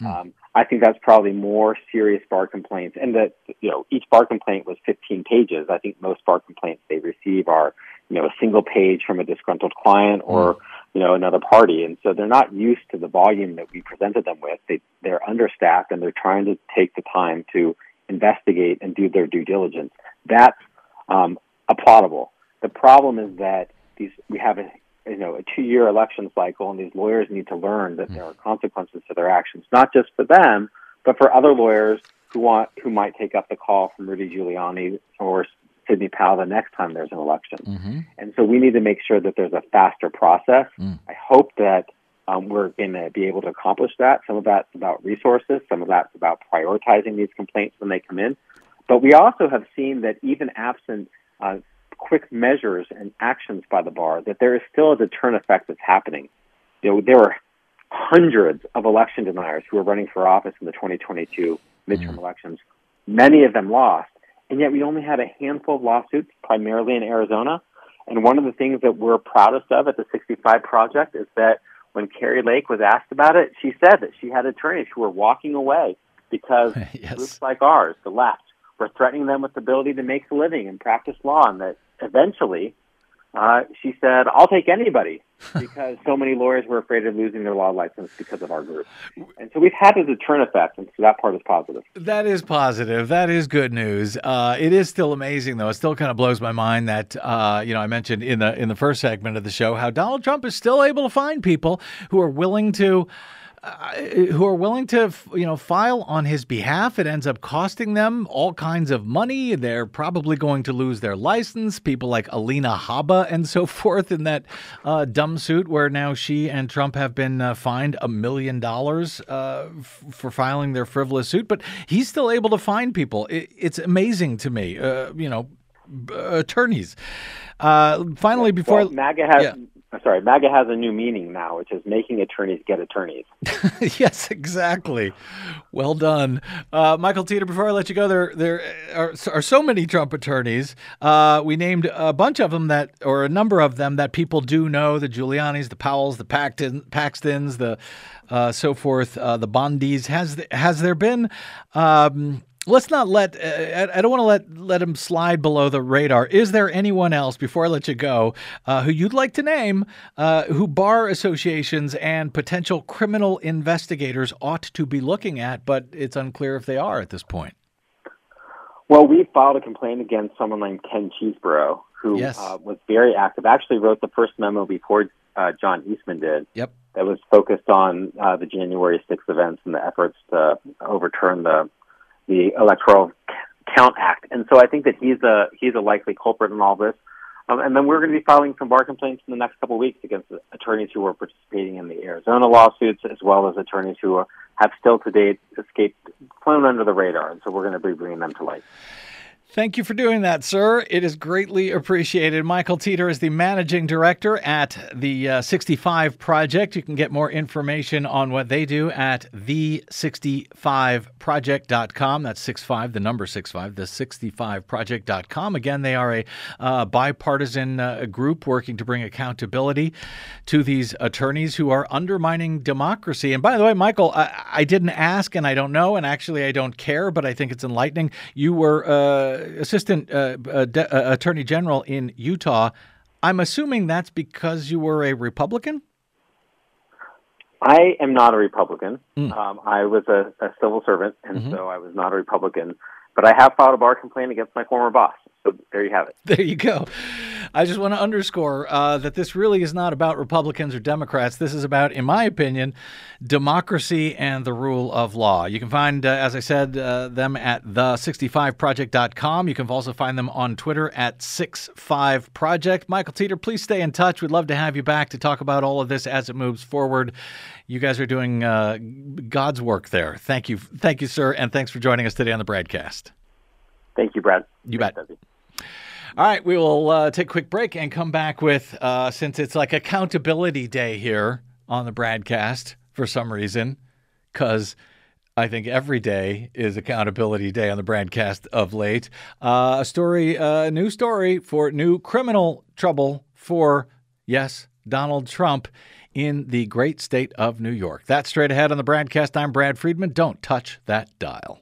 I think that's probably more serious bar complaints, and that each bar complaint was 15 pages. I think most bar complaints they receive are a single page from a disgruntled client or another party. And so they're not used to the volume that we presented them with. They're understaffed, and they're trying to take the time to investigate and do their due diligence. That's applaudable. The problem is that we have a 2-year election cycle, and these lawyers need to learn that there are consequences to their actions, not just for them, but for other lawyers who might take up the call from Rudy Giuliani or Sidney Powell the next time there's an election. Mm-hmm. And so we need to make sure that there's a faster process. I hope that we're going to be able to accomplish that. Some of that's about resources. Some of that's about prioritizing these complaints when they come in. But we also have seen that even absent quick measures and actions by the bar, that there is still a deterrent effect that's happening. There were hundreds of election deniers who were running for office in the 2022 midterm elections. Many of them lost. And yet we only had a handful of lawsuits, primarily in Arizona. And one of the things that we're proudest of at the 65 Project is that when Carrie Lake was asked about it, she said that she had attorneys who were walking away because groups like ours, the left, were threatening them with the ability to make a living and practice law. And that eventually she said, I'll take anybody, because so many lawyers were afraid of losing their law license because of our group. And so we've had a deterrent effect, and so that part is positive. That is positive. That is good news. It is still amazing, though. It still kind of blows my mind that, I mentioned in the first segment of the show how Donald Trump is still able to find people who are willing to file on his behalf. It ends up costing them all kinds of money. They're probably going to lose their license. People like Alina Habba and so forth in that dumb suit where now she and Trump have been fined $1 million for filing their frivolous suit. But he's still able to find people. It's amazing to me, attorneys. Finally, before... MAGA has a new meaning now, which is making attorneys get attorneys. Yes, exactly. Well done. Michael Teeter, before I let you go, there are so many Trump attorneys. We named a bunch of them a number of them that people do know, the Giulianis, the Powells, the Paxtons, the so forth, the Bondis. Has there been... let's not let, I don't want to let him slide below the radar. Is there anyone else, before I let you go, who you'd like to name, who bar associations and potential criminal investigators ought to be looking at, but it's unclear if they are at this point? Well, we filed a complaint against someone named Ken Cheeseborough, who was very active, actually wrote the first memo before John Eastman did. Yep. That was focused on the January 6th events and the efforts to overturn the Electoral Count Act. And so I think that he's a likely culprit in all this. And then we're going to be filing some bar complaints in the next couple of weeks against attorneys who are participating in the Arizona lawsuits, as well as attorneys who have still to date flown under the radar. And so we're going to be bringing them to light. Thank you for doing that, sir. It is greatly appreciated. Michael Teeter is the managing director at the 65 Project. You can get more information on what they do at the65project.com. That's 65, the number 65, the65project.com. Again, they are a bipartisan group working to bring accountability to these attorneys who are undermining democracy. And by the way, Michael, I didn't ask and I don't know, and actually I don't care, but I think it's enlightening. You were Assistant Attorney General in Utah. I'm assuming that's because you were a Republican? I am not a Republican. I was a civil servant, and so I was not a Republican. But I have filed a bar complaint against my former boss. So there you have it. There you go. I just want to underscore that this really is not about Republicans or Democrats. This is about, in my opinion, democracy and the rule of law. You can find, as I said, them at the65project.com. You can also find them on Twitter at 65project. Michael Teeter, please stay in touch. We'd love to have you back to talk about all of this as it moves forward. You guys are doing God's work there. Thank you. Thank you, sir. And thanks for joining us today on the Bradcast. Thank you, Brad. You bet. All right, we will take a quick break and come back with, since it's like accountability day here on the Bradcast for some reason, because I think every day is accountability day on the Bradcast of late. A new story for new criminal trouble for, yes, Donald Trump in the great state of New York. That's straight ahead on the Bradcast. I'm Brad Friedman. Don't touch that dial.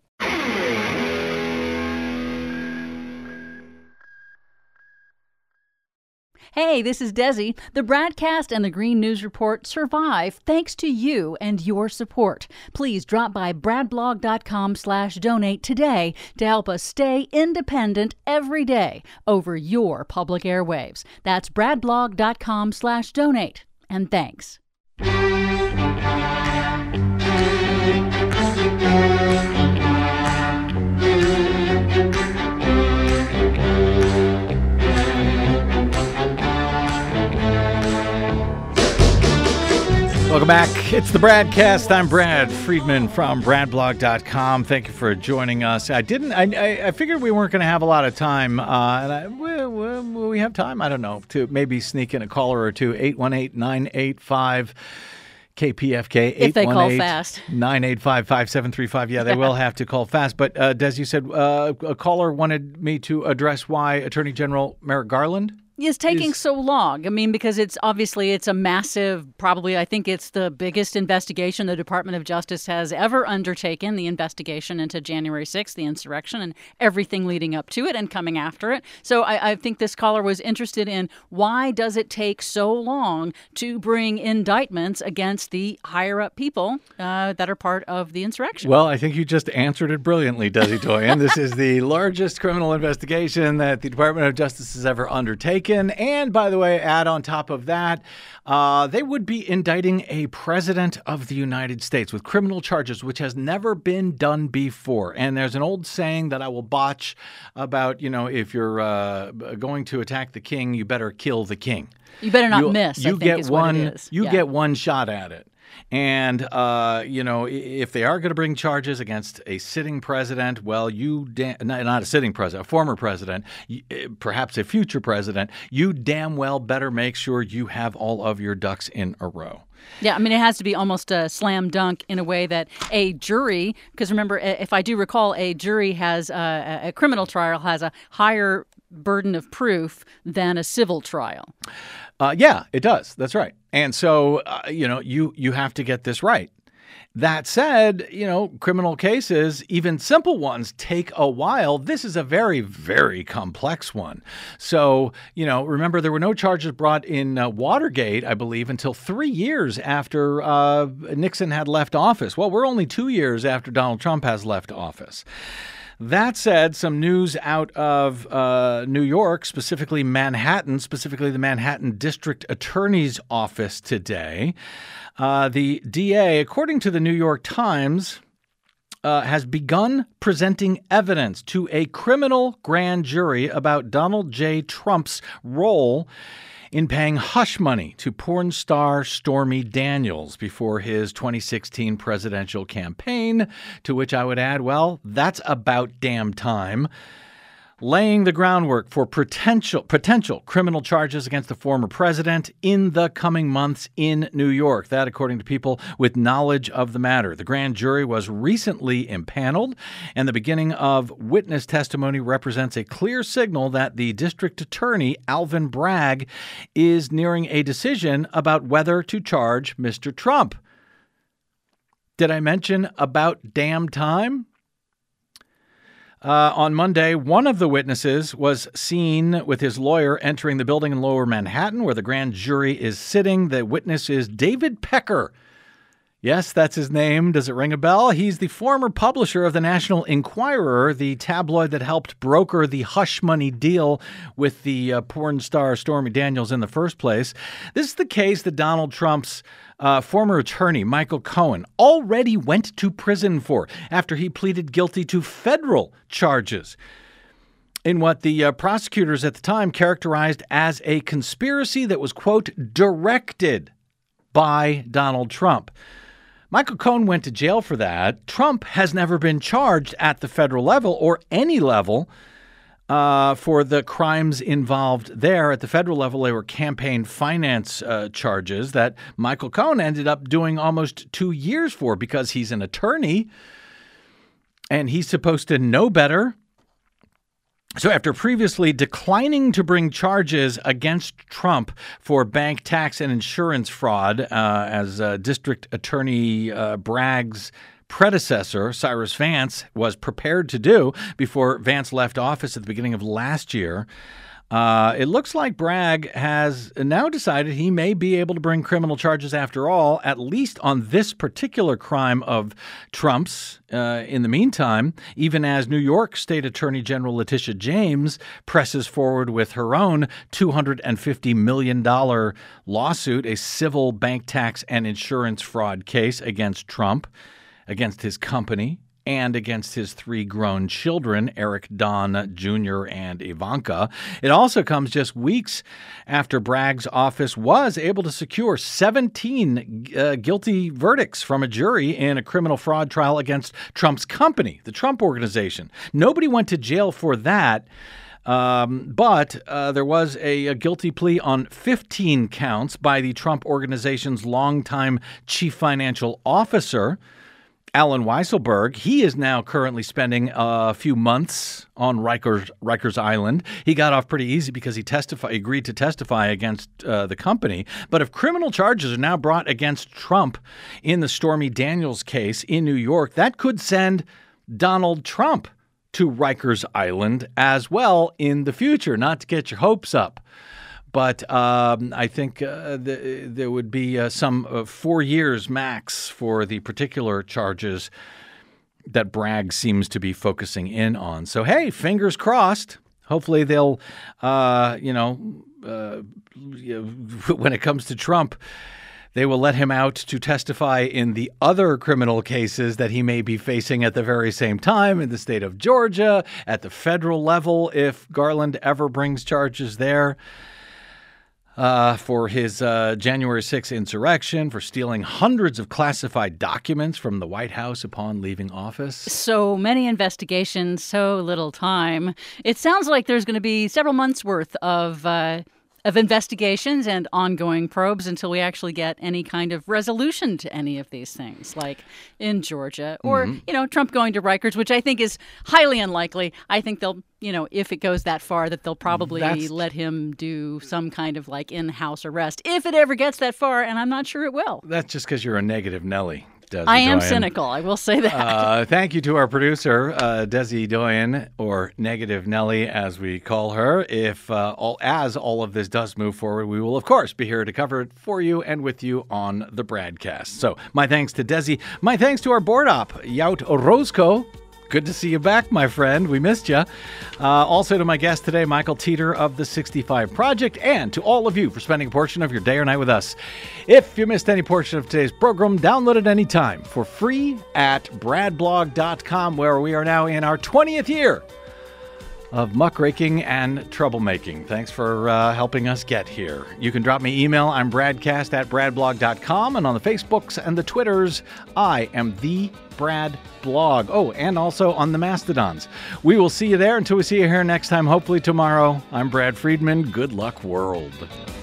Hey, this is Desi. The Bradcast and the Green News Report survive thanks to you and your support. Please drop by bradblog.com/donate today to help us stay independent every day over your public airwaves. That's bradblog.com/donate. And thanks. Welcome back. It's the Bradcast. I'm Brad Friedman from bradblog.com. Thank you for joining us. I figured we weren't going to have a lot of time, and will we have time? I don't know, to maybe sneak in a caller or two. 818-985 KPFK. If they call fast. 985-5735. Yeah, they will have to call fast. But Des, you said a caller wanted me to address why Attorney General Merrick Garland is taking so long. I mean, because it's a massive, probably I think it's the biggest investigation the Department of Justice has ever undertaken, the investigation into January 6th, the insurrection, and everything leading up to it and coming after it. So I think this caller was interested in why does it take so long to bring indictments against the higher up people that are part of the insurrection? Well, I think you just answered it brilliantly, Desi Doyen. This is the largest criminal investigation that the Department of Justice has ever undertaken. And by the way, add on top of that, they would be indicting a president of the United States with criminal charges, which has never been done before. And there's an old saying that I will botch about, if you're going to attack the king, you better kill the king. You better not miss, I think is what it is. You get one shot at it. And, if they are going to bring charges against a sitting president, well, not a sitting president, a former president, perhaps a future president, you damn well better make sure you have all of your ducks in a row. Yeah, I mean, it has to be almost a slam dunk in a way that a jury, because remember, if I do recall, a jury has a criminal trial has a higher burden of proof than a civil trial. Yeah, it does. That's right. And so, you have to get this right. That said, criminal cases, even simple ones, take a while. This is a very, very complex one. So, remember, there were no charges brought in Watergate, I believe, until 3 years after Nixon had left office. Well, we're only 2 years after Donald Trump has left office. That said, some news out of New York, specifically Manhattan, specifically the Manhattan District Attorney's Office today. The DA, according to the New York Times, has begun presenting evidence to a criminal grand jury about Donald J. Trump's role in paying hush money to porn star Stormy Daniels before his 2016 presidential campaign, to which I would add, well, that's about damn time. Laying the groundwork for potential criminal charges against the former president in the coming months in New York. That, according to people with knowledge of the matter. The grand jury was recently impaneled, and the beginning of witness testimony represents a clear signal that the district attorney, Alvin Bragg, is nearing a decision about whether to charge Mr. Trump. Did I mention about damn time? On Monday, one of the witnesses was seen with his lawyer entering the building in Lower Manhattan where the grand jury is sitting. The witness is David Pecker. Yes, that's his name. Does it ring a bell? He's the former publisher of the National Enquirer, the tabloid that helped broker the hush money deal with the porn star Stormy Daniels in the first place. This is the case that Donald Trump's former attorney, Michael Cohen, already went to prison for after he pleaded guilty to federal charges in what the prosecutors at the time characterized as a conspiracy that was, quote, directed by Donald Trump. Michael Cohen went to jail for that. Trump has never been charged at the federal level or any level for the crimes involved there. At the federal level, they were campaign finance charges that Michael Cohen ended up doing almost 2 years for because he's an attorney and he's supposed to know better. So after previously declining to bring charges against Trump for bank tax and insurance fraud, as District Attorney Bragg's predecessor, Cyrus Vance, was prepared to do before Vance left office at the beginning of last year, It looks like Bragg has now decided he may be able to bring criminal charges after all, at least on this particular crime of Trump's. In the meantime, even as New York State Attorney General Letitia James presses forward with her own $250 million lawsuit, a civil bank tax and insurance fraud case against Trump, against his company, and against his 3 grown children, Eric, Don Jr., and Ivanka. It also comes just weeks after Bragg's office was able to secure 17 guilty verdicts from a jury in a criminal fraud trial against Trump's company, the Trump Organization. Nobody went to jail for that. But there was a guilty plea on 15 counts by the Trump Organization's longtime chief financial officer, Alan Weisselberg. He is now currently spending a few months on Rikers Island. He got off pretty easy because he agreed to testify against the company. But if criminal charges are now brought against Trump in the Stormy Daniels case in New York, that could send Donald Trump to Rikers Island as well in the future. Not to get your hopes up, but I think there would be some 4 years max for the particular charges that Bragg seems to be focusing in on. So, hey, fingers crossed. Hopefully they'll, when it comes to Trump, they will let him out to testify in the other criminal cases that he may be facing at the very same time in the state of Georgia, at the federal level, if Garland ever brings charges there. For his January 6th insurrection, for stealing hundreds of classified documents from the White House upon leaving office. So many investigations, so little time. It sounds like there's going to be several months' worth of investigations and ongoing probes until we actually get any kind of resolution to any of these things, like in Georgia or, Trump going to Rikers, which I think is highly unlikely. I think they'll, if it goes that far, that they'll probably let him do some kind of like in-house arrest if it ever gets that far. And I'm not sure it will. That's just because you're a negative Nelly. Desi I am Doyen. cynical, I will say that. Thank you to our producer, Desi Doyen, or Negative Nelly, as we call her. As all of this does move forward, we will, of course, be here to cover it for you and with you on the broadcast. So my thanks to Desi. My thanks to our board op, Yout Orozco. Good to see you back, my friend. We missed you. Also to my guest today, Michael Teeter of the 65 Project, and to all of you for spending a portion of your day or night with us. If you missed any portion of today's program, download it anytime for free at bradblog.com, where we are now in our 20th year of muckraking and troublemaking. Thanks for helping us get here. You can drop me email. I'm bradcast@bradblog.com, and on the Facebooks and the Twitters, I am the Brad Blog. Oh, and also on the Mastodons. We will see you there until we see you here next time, hopefully tomorrow. I'm Brad Friedman. Good luck, world.